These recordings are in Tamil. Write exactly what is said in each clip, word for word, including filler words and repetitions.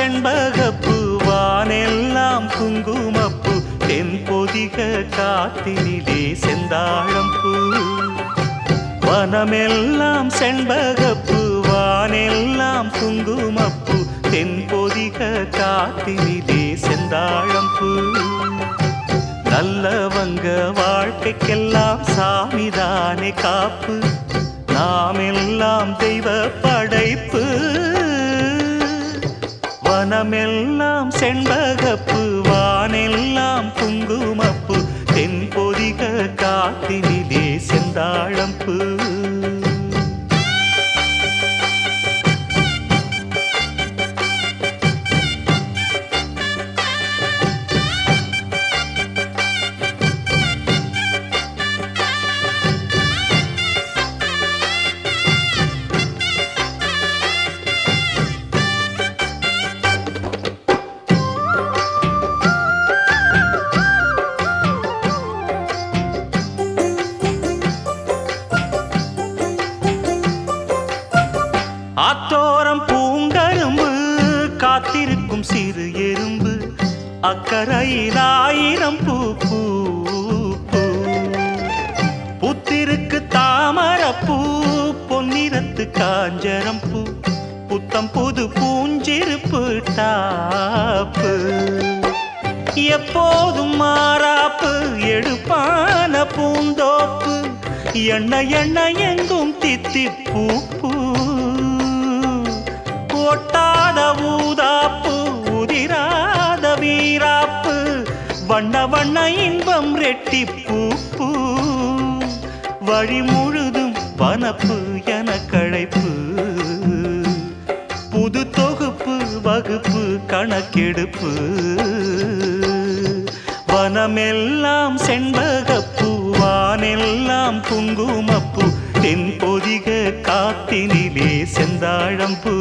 செண்பகப்பூ வானெல்லாம் குங்குமப்பூ தென்பொதிக காத்தினிலே செந்தாழம்பூ வனமெல்லாம் செண்பகப்பூ வானெல்லாம் குங்குமப்பூ தென்பொதிக காத்தினிலே செந்தாழம்பூ நல்லவங்க வாழ்க்கைக்கெல்லாம் சாமிதானே காப்பு நாமெல்லாம் தெய்வ படைப்பு வனமெல்லாம் செண்பகப்பூ வானெல்லாம் குங்குமப்பூ தென்பொதிக காத்தினிலே செந்தாழம்பூ ஆத்தோரம் பூங்கரும்பு காத்திருக்கும் சிறு எறும்பு அக்கரையில் ஆயிரம் பூ பூ புத்திருக்கு தாமரப்பூ பொன்னிறத்து காஞ்சரம் பூ புத்தம் புது பூஞ்சிருப்பு டாப்பு எப்போதும் மாறாப்பு எடுப்பான பூந்தோப்பு எண்ண எண்ண எங்கும் தித்திப்பூ பூ ஒட்டாத ஊதாப்பு உதிராத வீராப்பு வண்ண வண்ண இன்பம் ரெட்டிப்பூ பூ வழி முழுதும் வனப்பு என களைப்பு புது தொகுப்பு வகுப்பு கணக்கெடுப்பு வனமெல்லாம் செண்பகப்பூ வானெல்லாம் குங்குமப்பூ தென்பொதிக காத்தினிலே செந்தாழம்பூ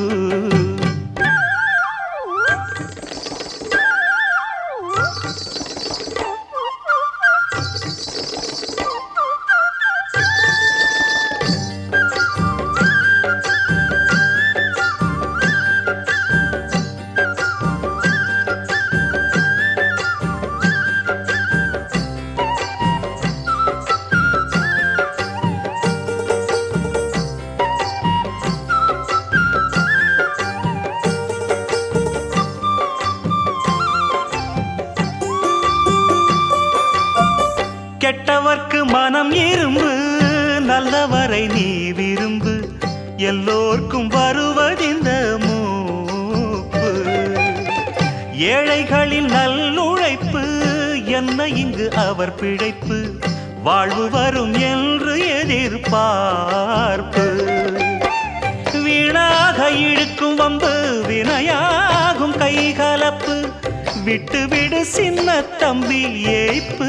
கெட்டவர்க்கு மனம் இரும்பு நல்லவரை நீ விரும்பு எல்லோர்க்கும் வருவதிந்த மூப்பு ஏழைகளின் நல்லுழைப்பு என்ன இங்கு அவர் பிழைப்பு வாழ்வு வரும் என்று எதிர்பார்ப்பு வீணாக இழுக்கும் வம்பு வினையாகும் கைகலப்பு விட்டு விடு சின்ன தம்பி ஏய்ப்பு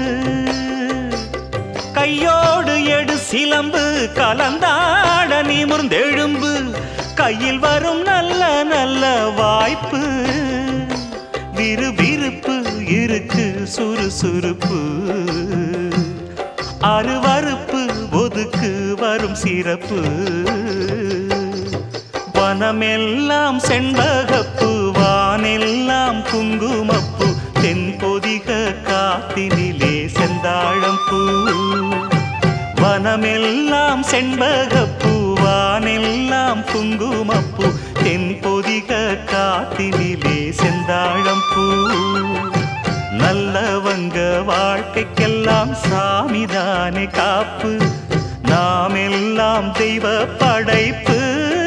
கையோடு எடு சிலம்பு கலந்தாட நிமிர்ந்தெழும்பு கையில் வரும் நல்ல நல்ல வாய்ப்பு விறுவிறுப்பு இருக்கு சுறுசுறுப்பு அருவறுப்பு ஒதுக்கு வரும் சிறப்பு வனமெல்லாம் செண்பகப்பூ வானெல்லாம் குங்குமப்பூ தென்பொதிக காத்தினிலே செந்தாழம்பூ வனமெல்லாம் செண்பகப்பூ வானெல்லாம் குங்குமப்பூ தென்பொதிக காத்தினிலே செந்தாழம்பூ நல்லவங்க வாழ்க்கைக்கெல்லாம் சாமிதானே காப்பு நாமெல்லாம் தெய்வ படைப்பு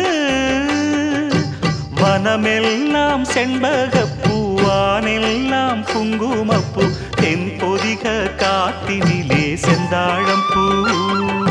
வனமெல்லாம் செண்பகப்பூ வானெல்லாம் குங்குமப்பூ தென்பொதிக காத்தினிலே செந்தாழம்பூ